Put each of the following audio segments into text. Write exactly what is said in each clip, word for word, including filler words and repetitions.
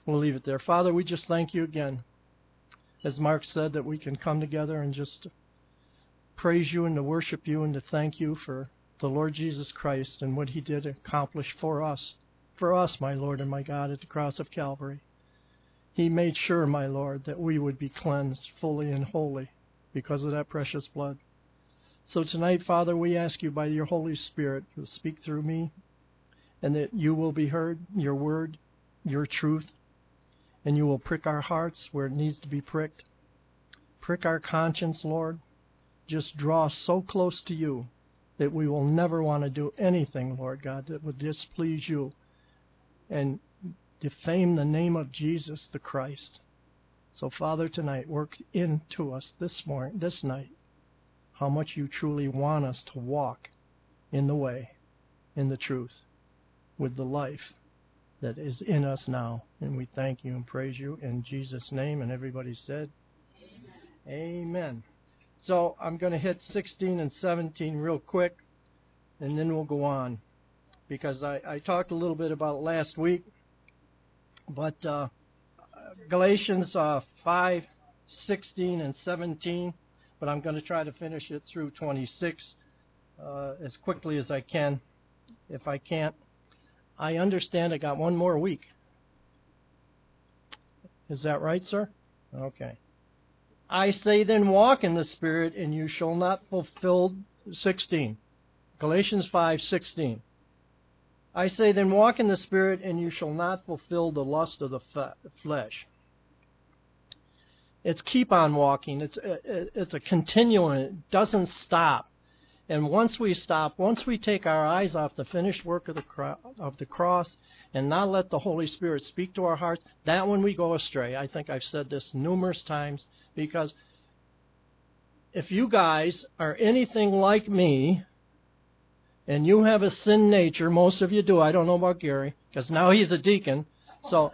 we'll leave it there. Father, we just thank you again. As Mark said, that we can come together and just praise you and to worship you and to thank you for the Lord Jesus Christ and what he did accomplish for us. For us, my Lord and my God, at the cross of Calvary. He made sure, my Lord, that we would be cleansed fully and wholly because of that precious blood. So tonight, Father, we ask you by your Holy Spirit to speak through me and that you will be heard, your word, your truth, and you will prick our hearts where it needs to be pricked. Prick our conscience, Lord. Just draw us so close to you that we will never want to do anything, Lord God, that would displease you and defame the name of Jesus the Christ. So, Father, tonight, work into us this morning, this night, how much you truly want us to walk in the way, in the truth, with the life that is in us now. And we thank you and praise you in Jesus' name. And everybody said, Amen. Amen. So I'm going to hit sixteen and seventeen real quick, and then we'll go on. Because I, I talked a little bit about it last week. But uh, Galatians uh, five, sixteen, and seventeen. But I'm going to try to finish it through twenty-six uh, as quickly as I can. If I can't, I understand I got one more week. Is that right, sir? Okay. I say then walk in the Spirit, and you shall not fulfill sixteen. Galatians five, sixteen. I say then walk in the Spirit, and you shall not fulfill the lust of the flesh. It's keep on walking. It's it's a continuum. It doesn't stop. And once we stop, once we take our eyes off the finished work of the cro- of the cross and not let the Holy Spirit speak to our hearts, that when we go astray. I think I've said this numerous times, because if you guys are anything like me and you have a sin nature, most of you do. I don't know about Gary, because now he's a deacon. So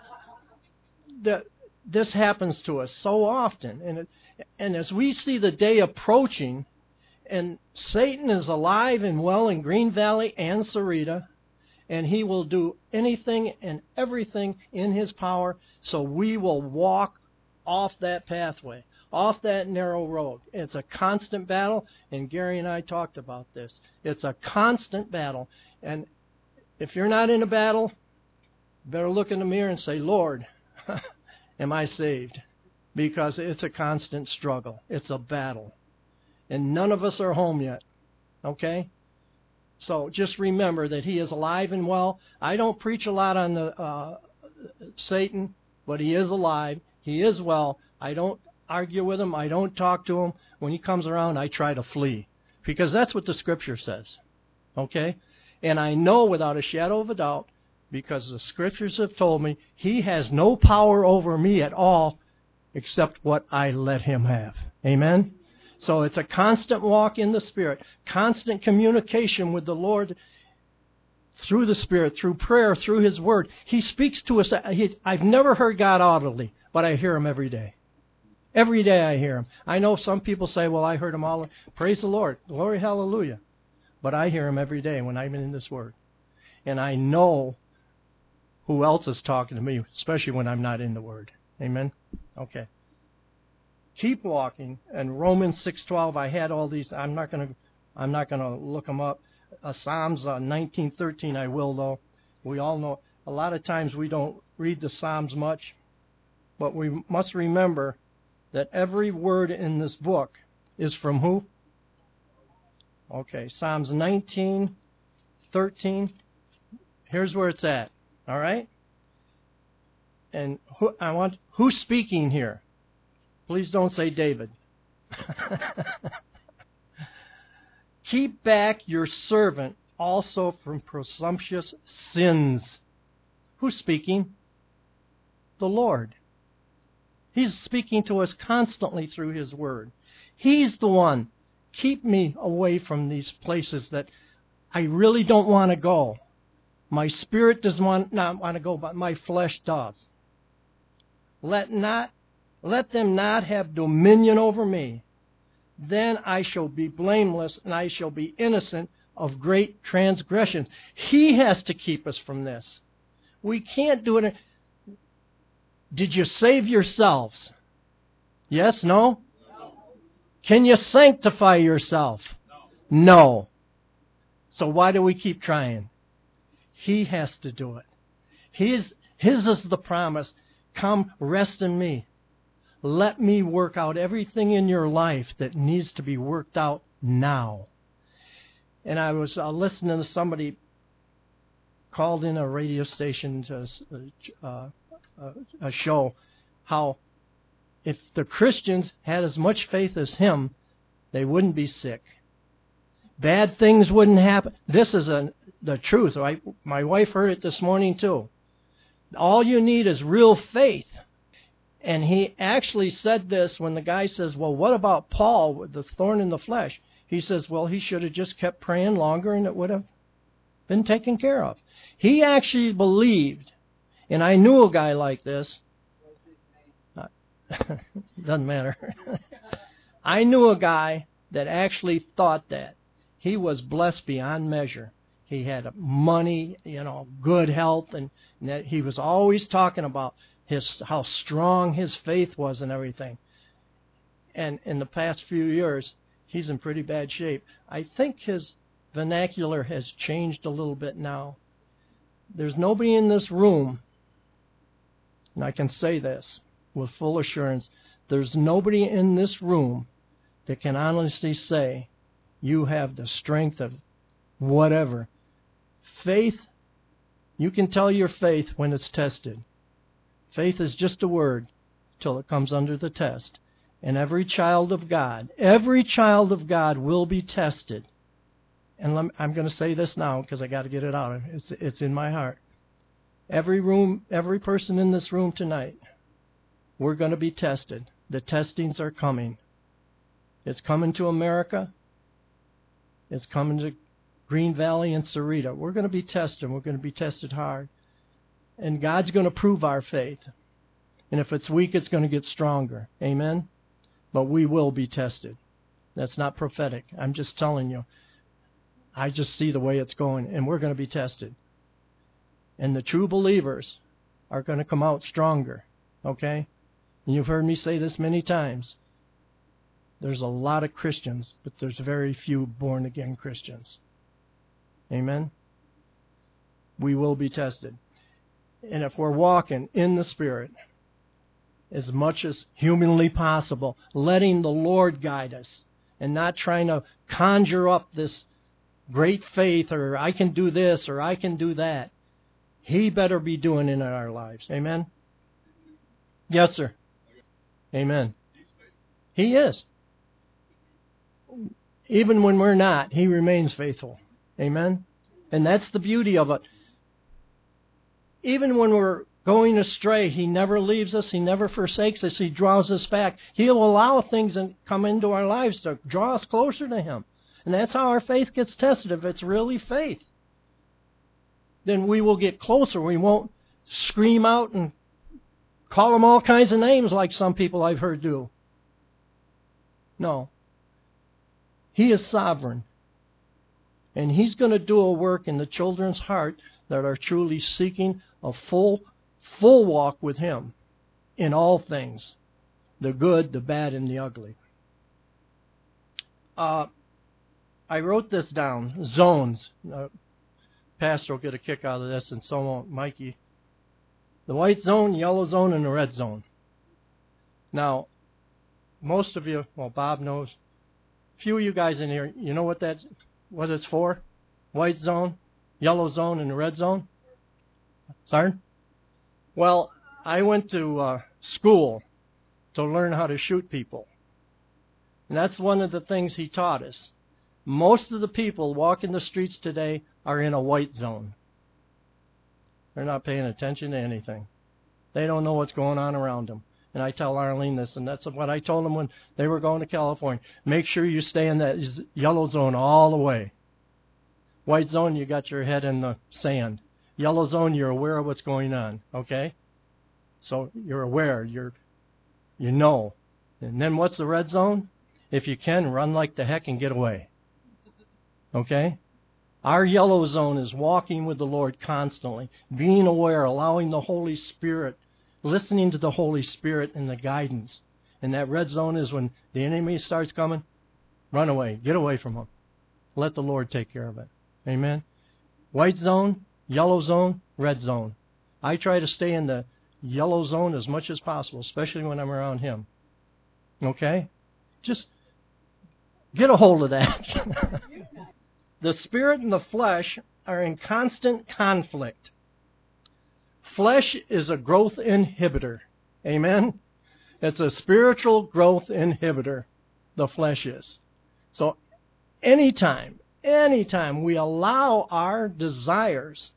the, this happens to us so often. And, it, and as we see the day approaching, and Satan is alive and well in Green Valley and Sarita, and he will do anything and everything in his power, so we will walk off that pathway, off that narrow road. It's a constant battle, and Gary and I talked about this. It's a constant battle, and if you're not in a battle, better look in the mirror and say, Lord, am I saved? Because it's a constant struggle. It's a battle. And none of us are home yet, okay? So just remember that he is alive and well. I don't preach a lot on the uh, Satan, but he is alive. He is well. I don't argue with him. I don't talk to him. When he comes around, I try to flee, because that's what the Scripture says, okay? And I know without a shadow of a doubt, because the Scriptures have told me, he has no power over me at all except what I let him have. Amen? So it's a constant walk in the Spirit, constant communication with the Lord through the Spirit, through prayer, through His Word. He speaks to us. He, I've never heard God audibly, but I hear Him every day. Every day I hear Him. I know some people say, well, I heard Him all. Praise the Lord. Glory, hallelujah. But I hear Him every day when I'm in this Word. And I know who else is talking to me, especially when I'm not in the Word. Amen? Okay. Keep walking. And Romans six twelve, I had all these. I'm not going to I'm not going to look them up. Uh, Psalms uh, nineteen thirteen, I will, though. We all know. A lot of times we don't read the Psalms much. But we must remember that every word in this book is from who? Okay, Psalms nineteen thirteen. Here's where it's at. All right? And who, I want who's speaking here? Please don't say David. Keep back your servant also from presumptuous sins. Who's speaking? The Lord. He's speaking to us constantly through His Word. He's the one. Keep me away from these places that I really don't want to go. My spirit does want, not want to go, but my flesh does. Let not Let them not have dominion over me. Then I shall be blameless, and I shall be innocent of great transgressions. He has to keep us from this. We can't do it. Did you save yourselves? Yes, no? Can you sanctify yourself? No. So why do we keep trying? He has to do it. His, his is the promise. Come, rest in me. Let me work out everything in your life that needs to be worked out now. And I was uh, listening to somebody called in a radio station to uh, uh, a show, how if the Christians had as much faith as him, they wouldn't be sick. Bad things wouldn't happen. This is a, the truth. Right? My wife heard it this morning too. All you need is real faith. And he actually said this when the guy says, well, what about Paul with the thorn in the flesh? He says, well, he should have just kept praying longer and it would have been taken care of. He actually believed, and I knew a guy like this. Doesn't matter. I knew a guy that actually thought that. He was blessed beyond measure. He had money, you know, good health, and, and that he was always talking about his how strong his faith was and everything. And in the past few years, he's in pretty bad shape. I think his vernacular has changed a little bit now. There's nobody in this room, and I can say this with full assurance, there's nobody in this room that can honestly say you have the strength of whatever. Faith, you can tell your faith when it's tested. Faith is just a word till it comes under the test. And every child of God, every child of God will be tested. And let me, I'm going to say this now because I got to get it out. It's, it's in my heart. Every room, every person in this room tonight, we're going to be tested. The testings are coming. It's coming to America. It's coming to Green Valley and Sarita. We're going to be tested. We're going to be tested hard. And God's going to prove our faith. And if it's weak, it's going to get stronger. Amen? But we will be tested. That's not prophetic. I'm just telling you. I just see the way it's going. And we're going to be tested. And the true believers are going to come out stronger. Okay? And you've heard me say this many times. There's a lot of Christians, but there's very few born-again Christians. Amen? We will be tested. And if we're walking in the Spirit, as much as humanly possible, letting the Lord guide us, and not trying to conjure up this great faith, or I can do this, or I can do that, He better be doing it in our lives. Amen? Yes, sir. Amen. He is. Even when we're not, He remains faithful. Amen? And that's the beauty of it. Even when we're going astray, He never leaves us. He never forsakes us. He draws us back. He'll allow things to come into our lives to draw us closer to Him. And that's how our faith gets tested. If it's really faith, then we will get closer. We won't scream out and call Him all kinds of names like some people I've heard do. No. He is sovereign. And He's going to do a work in the children's heart that are truly seeking a full, full walk with Him in all things, the good, the bad, and the ugly. Uh, I wrote this down, zones. Uh, Pastor will get a kick out of this, and so won't Mikey. The white zone, yellow zone, and the red zone. Now, most of you, well, Bob knows. A few of you guys in here, you know what that's, what it's for? White zone, yellow zone, and the red zone? Sorry? Well, I went to uh, school to learn how to shoot people. And that's one of the things he taught us. Most of the people walking the streets today are in a white zone. They're not paying attention to anything. They don't know what's going on around them. And I tell Arlene this, and that's what I told them when they were going to California. Make sure you stay in that yellow zone all the way. White zone, you got your head in the sand. Yellow zone, you're aware of what's going on. Okay? So you're aware. You're, you know. And then what's the red zone? If you can, run like the heck and get away. Okay? Our yellow zone is walking with the Lord constantly, being aware, allowing the Holy Spirit listening to the Holy Spirit and the guidance. And that red zone is when the enemy starts coming, run away, get away from him. Let the Lord take care of it. Amen. White zone, yellow zone, red zone. I try to stay in the yellow zone as much as possible, especially when I'm around him. Okay? Just get a hold of that. The spirit and the flesh are in constant conflict. Flesh is a growth inhibitor. Amen? It's a spiritual growth inhibitor, the flesh is. So anytime, anytime we allow our desires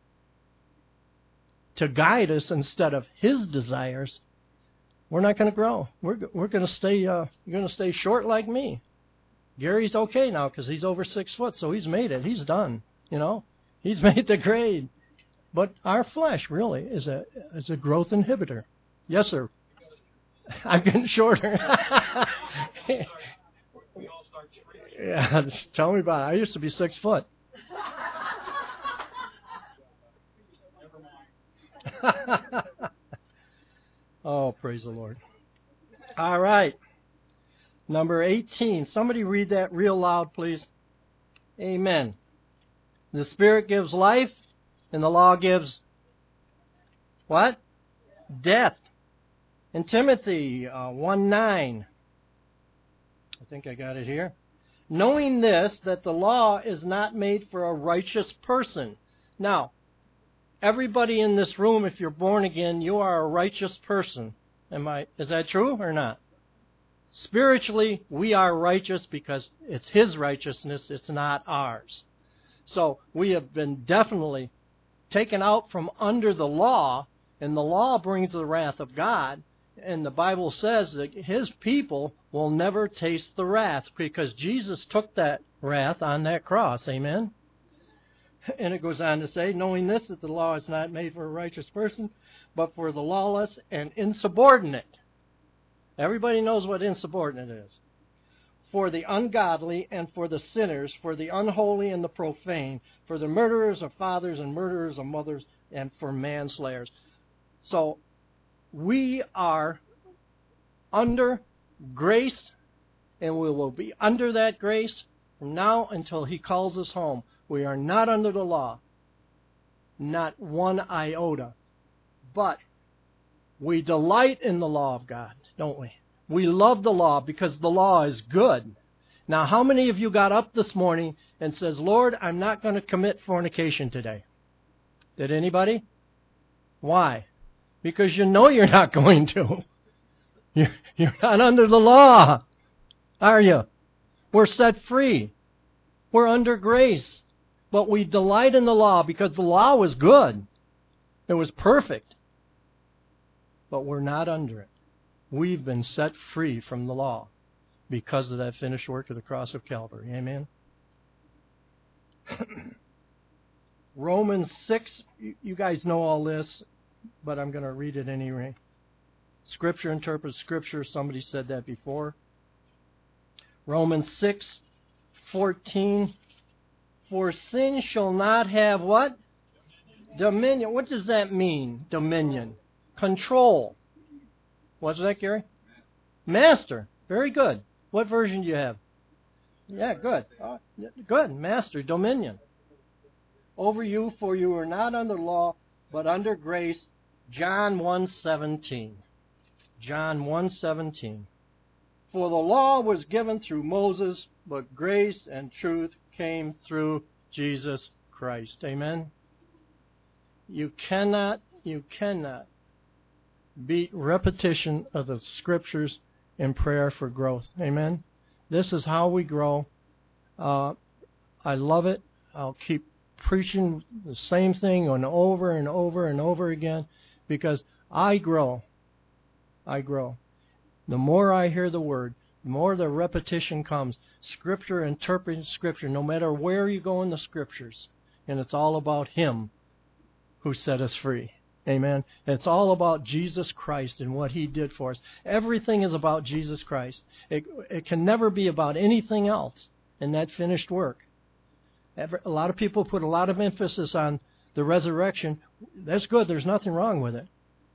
to guide us instead of His desires, we're not going to grow. We're we're going to stay uh, going to stay short like me. Gary's okay now because he's over six foot, so he's made it. He's done. You know, he's made the grade. But our flesh really is a is a growth inhibitor. Yes, sir. I'm getting shorter. Yeah, tell me about it. I used to be six foot. Oh, praise the Lord. All right. Number eighteen. Somebody read that real loud, please. Amen. The Spirit gives life, and the law gives what? Death. In Timothy uh, one nine, I think I got it here. Knowing this, that the law is not made for a righteous person. Now, everybody in this room, if you're born again, you are a righteous person. Am I? Is that true or not? Spiritually, we are righteous because it's His righteousness, it's not ours. So we have been definitely taken out from under the law, and the law brings the wrath of God. And the Bible says that His people will never taste the wrath because Jesus took that wrath on that cross. Amen? And it goes on to say, knowing this, that the law is not made for a righteous person, but for the lawless and insubordinate. Everybody knows what insubordinate is. For the ungodly and for the sinners, for the unholy and the profane, for the murderers of fathers and murderers of mothers, and for manslayers. So, we are under grace, and we will be under that grace from now until He calls us home. We are not under the law, not one iota. But we delight in the law of God, don't we? We love the law because the law is good. Now, how many of you got up this morning and says, Lord, I'm not going to commit fornication today? Did anybody? Why? Because you know you're not going to. You're, you're not under the law, are you? We're set free. We're under grace. But we delight in the law because the law was good. It was perfect. But we're not under it. We've been set free from the law because of that finished work of the cross of Calvary. Amen? Romans six, you guys know all this, but I'm going to read it anyway. Scripture interprets Scripture. Somebody said that before. Romans six fourteen. For sin shall not have what? Dominion. Dominion. What does that mean, dominion? Control. What's that, Gary? Master. Very good. What version do you have? Yeah, good. Oh, good. Master, dominion. Over you, for you are not under law, but under grace. John one seventeen. John one seventeen. For the law was given through Moses, but grace and truth came through Jesus Christ. Amen? You cannot, you cannot beat repetition of the Scriptures in prayer for growth. Amen? This is how we grow. Uh, I love it. I'll keep preaching the same thing on over and over and over again because I grow. I grow. The more I hear the Word, the more the repetition comes. Scripture interprets Scripture, no matter where you go in the Scriptures. And it's all about Him who set us free. Amen. It's all about Jesus Christ and what He did for us. Everything is about Jesus Christ. It, it can never be about anything else in that finished work. Every, a lot of people put a lot of emphasis on the resurrection. That's good. There's nothing wrong with it.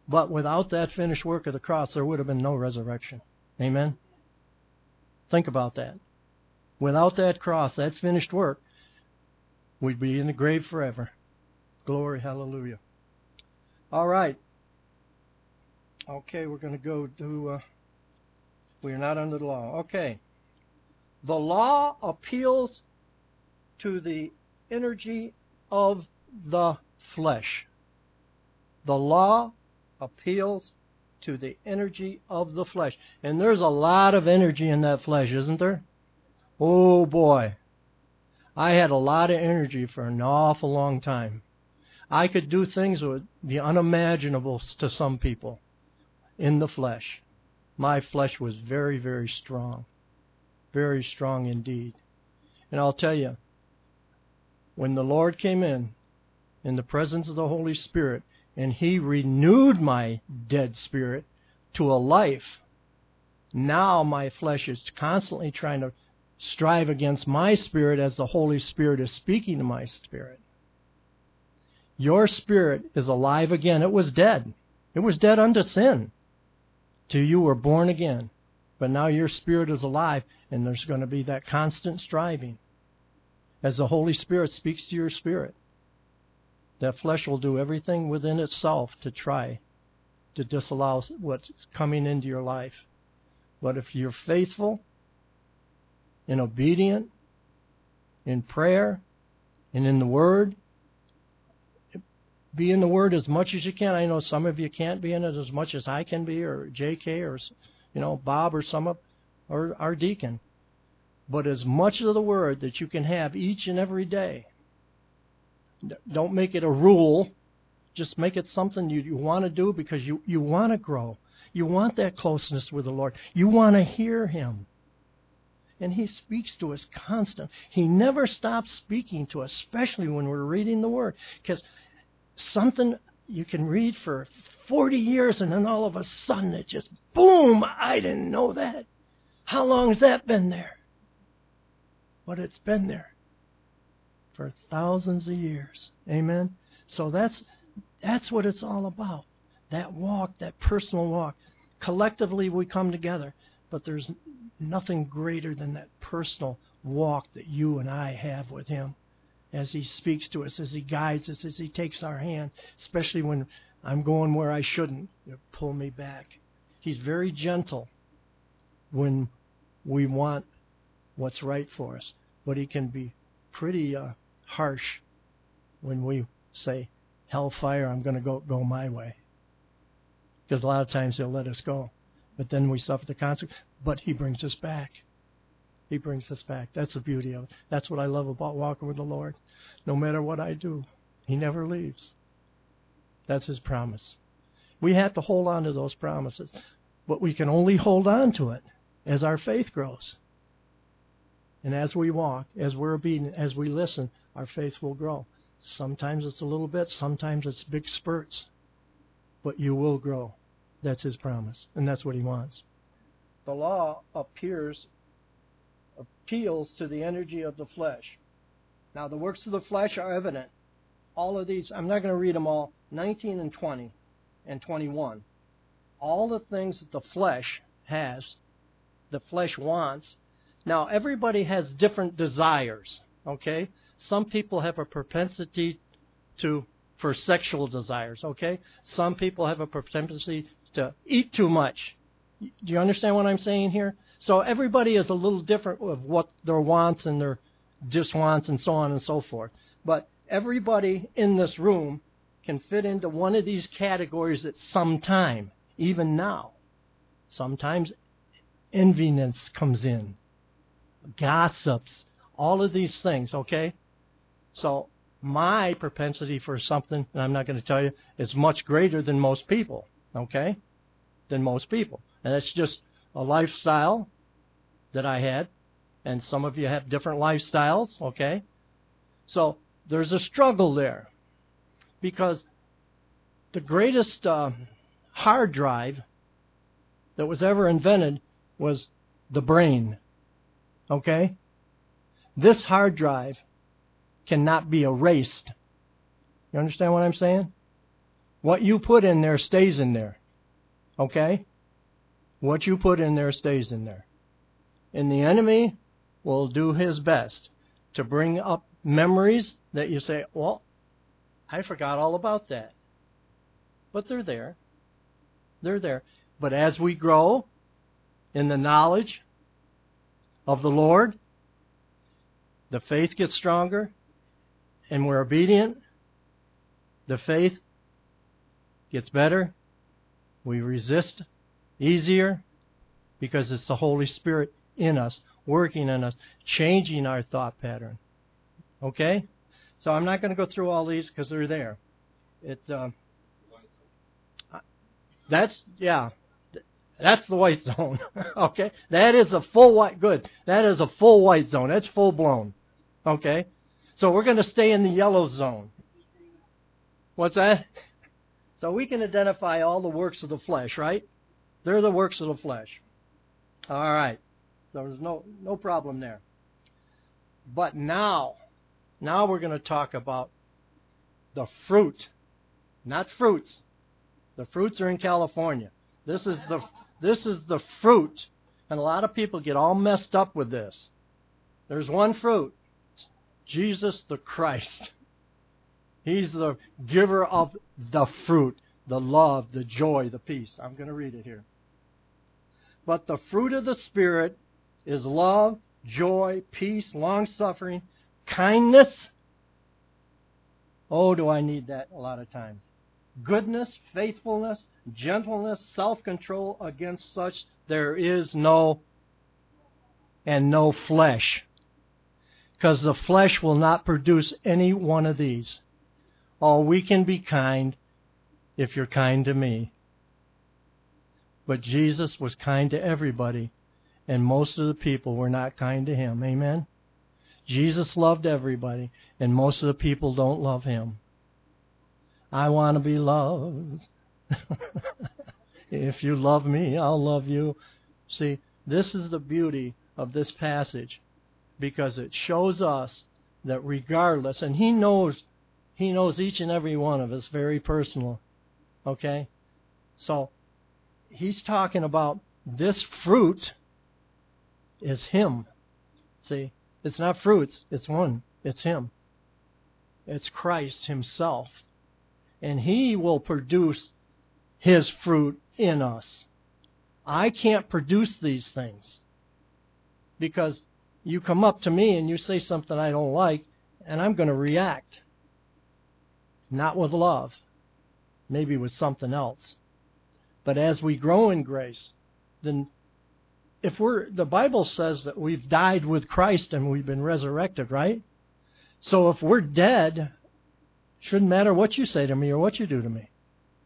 But without that finished work of the cross, there would have been no resurrection. Amen? Think about that. Without that cross, that finished work, we'd be in the grave forever. Glory, hallelujah. All right. Okay, we're going to go to, uh, we are not under the law. Okay. The law appeals to the energy of the flesh. The law appeals to the energy of the flesh. And there's a lot of energy in that flesh, isn't there? Oh boy. I had a lot of energy for an awful long time. I could do things that would be unimaginable to some people in the flesh. My flesh was very, very strong. Very strong indeed. And I'll tell you, when the Lord came in, in the presence of the Holy Spirit, and He renewed my dead spirit to a life, now my flesh is constantly trying to strive against my spirit as the Holy Spirit is speaking to my spirit. Your spirit is alive again. It was dead. It was dead unto sin till you were born again. But now your spirit is alive, and there's going to be that constant striving. As the Holy Spirit speaks to your spirit, that flesh will do everything within itself to try to disallow what's coming into your life. But if you're faithful and obedient in prayer and in the Word, be in the Word as much as you can. I know some of you can't be in it as much as I can be, or J K, or you know Bob, or some of, or our deacon. But as much of the Word that you can have each and every day. Don't make it a rule. Just make it something you, you want to do because you, you want to grow. You want that closeness with the Lord. You want to hear Him. And He speaks to us constant. He never stops speaking to us, especially when we're reading the Word. Because something you can read for forty years and then all of a sudden it just, boom, I didn't know that. How long has that been there? But it's been there for thousands of years. Amen? So that's that's what it's all about. That walk, that personal walk. Collectively we come together, but there's nothing greater than that personal walk that you and I have with Him as He speaks to us, as He guides us, as He takes our hand, especially when I'm going where I shouldn't. You know, pull me back. He's very gentle when we want what's right for us, but He can be pretty uh, harsh when we say, hellfire, I'm going to go go my way. Because a lot of times He'll let us go, but then we suffer the consequence. But He brings us back. He brings us back. That's the beauty of it. That's what I love about walking with the Lord. No matter what I do, He never leaves. That's His promise. We have to hold on to those promises, but we can only hold on to it as our faith grows. And as we walk, as we're obedient, as we listen, our faith will grow. Sometimes it's a little bit, sometimes it's big spurts. But you will grow. That's His promise, and that's what He wants. The law appears, appeals to the energy of the flesh. Now, the works of the flesh are evident. All of these, I'm not going to read them all, nineteen and twenty and twenty-one. All the things that the flesh has, the flesh wants. Now, everybody has different desires, okay? Some people have a propensity to for sexual desires, okay? Some people have a propensity to eat too much. Do you understand what I'm saying here? So everybody is a little different of what their wants and their diswants and so on and so forth. But everybody in this room can fit into one of these categories at some time, even now. Sometimes enviness comes in, gossips, all of these things, okay? So my propensity for something, and I'm not going to tell you, is much greater than most people, okay? Than most people. And it's just a lifestyle that I had, and some of you have different lifestyles, okay? So there's a struggle there, because the greatest uh, hard drive that was ever invented was the brain, okay? This hard drive cannot be erased. You understand what I'm saying? What you put in there stays in there. Okay? What you put in there stays in there. And the enemy will do his best to bring up memories that you say, well, I forgot all about that. But they're there. They're there. But as we grow in the knowledge of the Lord, the faith gets stronger, and we're obedient. The faith gets better. We resist easier because it's the Holy Spirit in us, working in us, changing our thought pattern. Okay? So I'm not going to go through all these because they're there. It, uh, that's, yeah, that's the white zone. Okay? That is a full white, good. That is a full white zone. That's full blown. Okay? So we're going to stay in the yellow zone. What's that? So we can identify all the works of the flesh, right? They're the works of the flesh. All right. So there's no no problem there. But now, now we're going to talk about the fruit, not fruits. The fruits are in California. This is the this is the fruit, and a lot of people get all messed up with this. There's one fruit, Jesus the Christ. He's the giver of the fruit, the love, the joy, the peace. I'm going to read it here. But the fruit of the Spirit is love, joy, peace, long-suffering, kindness. Oh, do I need that a lot of times. Goodness, faithfulness, gentleness, self-control. Against such there is no, and no flesh. Because the flesh will not produce any one of these. Oh, we can be kind if you're kind to me. But Jesus was kind to everybody, and most of the people were not kind to him. Amen? Jesus loved everybody, and most of the people don't love him. I want to be loved. If you love me, I'll love you. See, this is the beauty of this passage, because it shows us that regardless, and he knows He knows each and every one of us very personal. Okay? So, he's talking about this fruit is him. See? It's not fruits. It's one. It's him. It's Christ himself. And he will produce his fruit in us. I can't produce these things. Because you come up to me and you say something I don't like, and I'm going to react. Not with love, maybe with something else. But as we grow in grace, then if we're, the Bible says that we've died with Christ and we've been resurrected, right? So if we're dead, shouldn't matter what you say to me or what you do to me.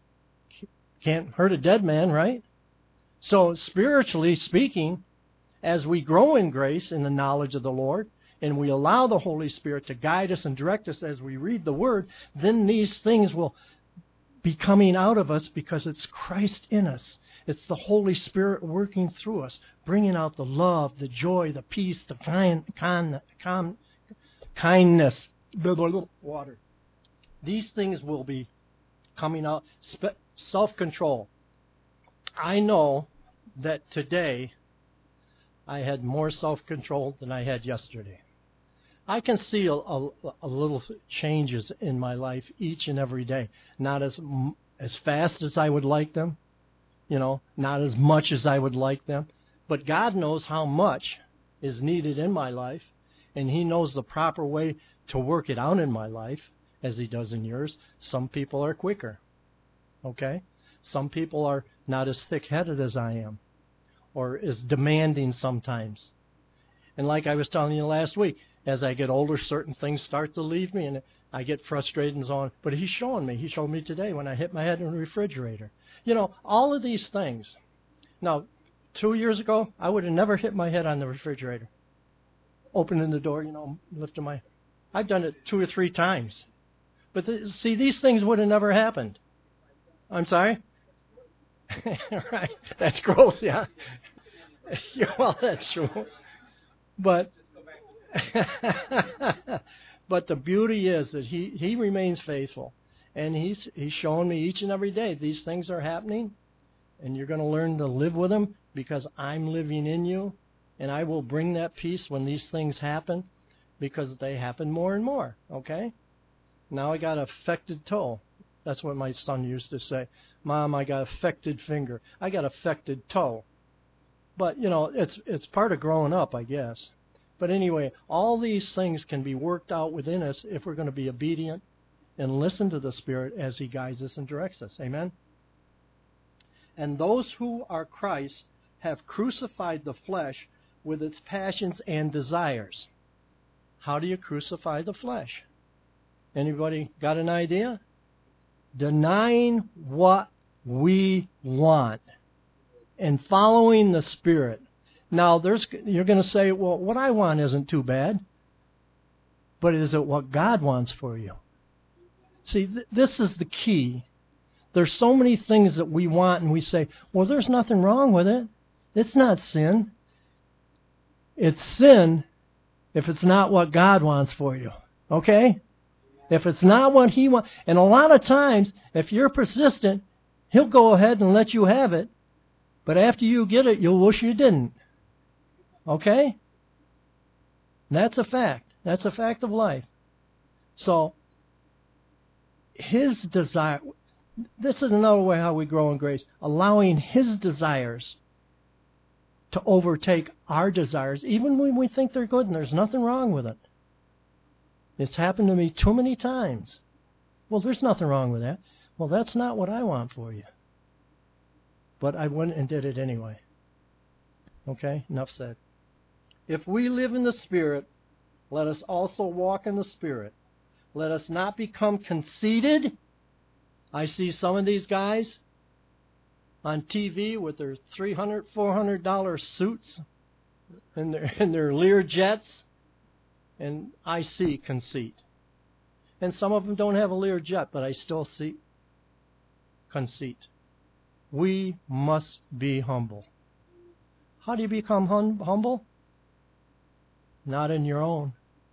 Can't hurt a dead man, right? So spiritually speaking, as we grow in grace in the knowledge of the Lord, and we allow the Holy Spirit to guide us and direct us as we read the Word, then these things will be coming out of us because it's Christ in us. It's the Holy Spirit working through us, bringing out the love, the joy, the peace, the kind, kind, kind, kindness, water. These things will be coming out. Self-control. I know that today I had more self-control than I had yesterday. I can see a, a, a little changes in my life each and every day. Not as as fast as I would like them, you know, not as much as I would like them. But God knows how much is needed in my life, and He knows the proper way to work it out in my life, as He does in yours. Some people are quicker, okay? Some people are not as thick-headed as I am, or as demanding sometimes. And like I was telling you last week, as I get older, certain things start to leave me, and I get frustrated and so on. But He's showing me. He showed me today when I hit my head in the refrigerator. You know, all of these things. Now, two years ago, I would have never hit my head on the refrigerator. Opening the door, you know, lifting my... I've done it two or three times. But th- see, these things would have never happened. I'm sorry? Right. That's gross, yeah. Yeah, well, that's true. But... but the beauty is that he, he remains faithful. And he's he's showing me each and every day these things are happening, and you're going to learn to live with them because I'm living in you, and I will bring that peace when these things happen because they happen more and more, okay? Now I got affected toe. That's what my son used to say. Mom, I got affected finger. I got affected toe. But, you know, it's it's part of growing up, I guess. But anyway, all these things can be worked out within us if we're going to be obedient and listen to the Spirit as He guides us and directs us. Amen? And those who are Christ have crucified the flesh with its passions and desires. How do you crucify the flesh? Anybody got an idea? Denying what we want and following the Spirit. Now, there's you're going to say, well, what I want isn't too bad. But is it what God wants for you? See, th- this is the key. There's so many things that we want and we say, well, there's nothing wrong with it. It's not sin. It's sin if it's not what God wants for you. Okay? If it's not what He wants. And a lot of times, if you're persistent, He'll go ahead and let you have it. But after you get it, you'll wish you didn't. Okay? That's a fact. That's a fact of life. So, His desire, this is another way how we grow in grace, allowing His desires to overtake our desires, even when we think they're good and there's nothing wrong with it. It's happened to me too many times. Well, there's nothing wrong with that. Well, that's not what I want for you. But I went and did it anyway. Okay, enough said. If we live in the Spirit, let us also walk in the Spirit. Let us not become conceited. I see some of these guys on T V with their three hundred dollars, four hundred dollars suits and their, and their Lear jets. And I see conceit. And some of them don't have a Lear jet, but I still see conceit. We must be humble. How do you become hum- humble? Not in your own.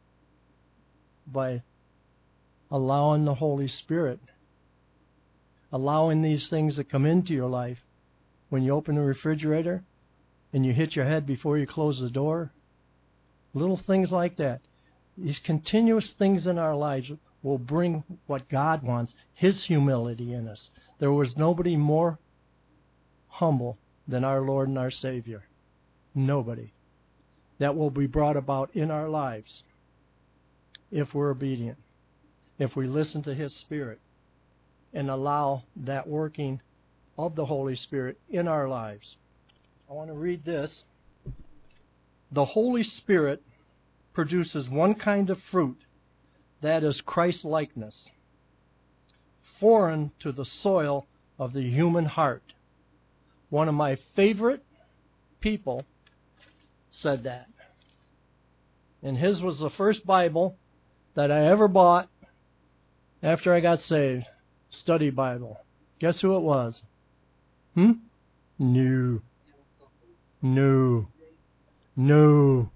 By allowing the Holy Spirit. Allowing these things that come into your life. When you open the refrigerator and you hit your head before you close the door. Little things like that. These continuous things in our lives will bring what God wants, His humility in us. There was nobody more humble than our Lord and our Savior. Nobody. That will be brought about in our lives if we're obedient, if we listen to His Spirit and allow that working of the Holy Spirit in our lives. I want to read this. The Holy Spirit produces one kind of fruit, that is Christ-likeness, foreign to the soil of the human heart. One of my favorite people said that. And his was the first Bible that I ever bought after I got saved. Study Bible. Guess who it was? Hmm? No. No. No.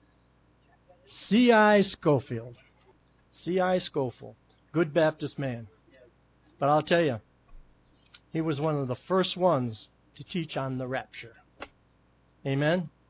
C I Scofield. C I Scofield. Good Baptist man. But I'll tell you, he was one of the first ones to teach on the rapture. Amen?